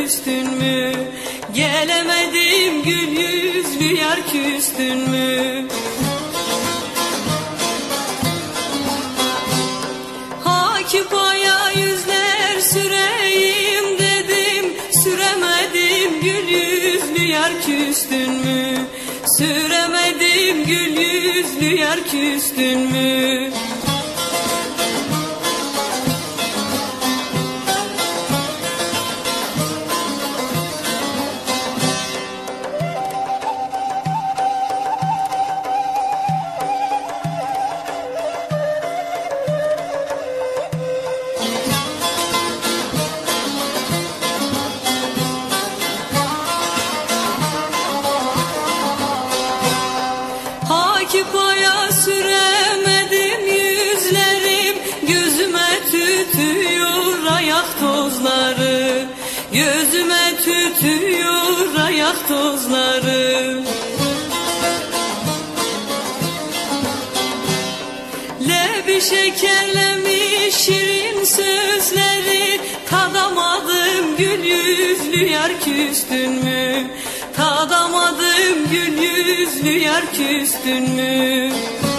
küstün mü? Gelemedim gül yüzlü yar küstün mü? Hakipaya yüzler süreyim dedim, süremedim gül yüzlü yar küstün mü? Süremedim gül yüzlü yar küstün mü? Hakipaya süremedim yüzlerim, gözüme tütüyor ayak tozları, gözüme tütüyor ayak tozları. Lebi şekerlemiş şirin sözleri, tadamadım gül yüzlü yar küstün mü? Tadamadım gül yüzlü yar küstün mü?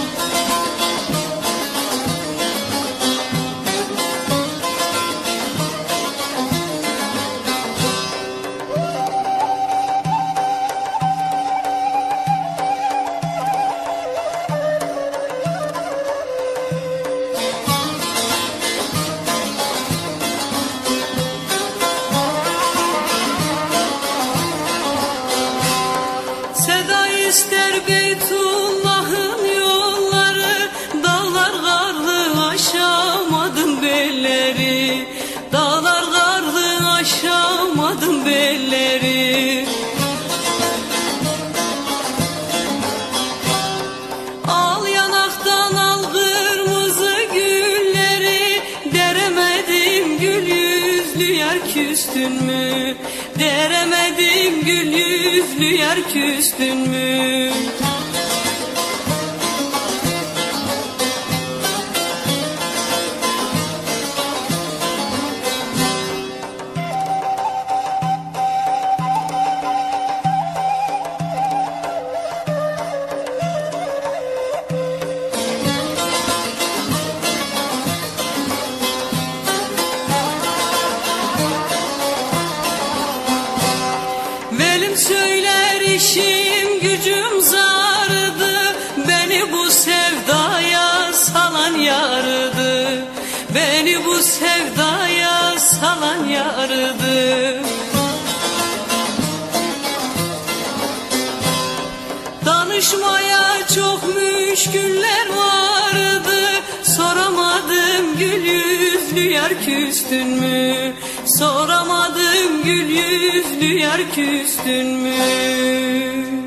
Seda ister Beytullah'ın yolları, dağlar karlı aşamadım belleri, dağlar karlı aşamadım belleri. Al yanaktan al kırmızı gülleri, deremedim gül yüzlü yar küstün mü? Deremedim gül yüzlü yar küstün mü? Velim söyler işim gücüm zardı, beni bu sevdaya salan yardı, beni bu sevdaya salan yardı. Danışmaya çok müşküller vardı, soramadım gül yüzlü yar küstün mü? Soramadım gül yüzlü yar küstün mü?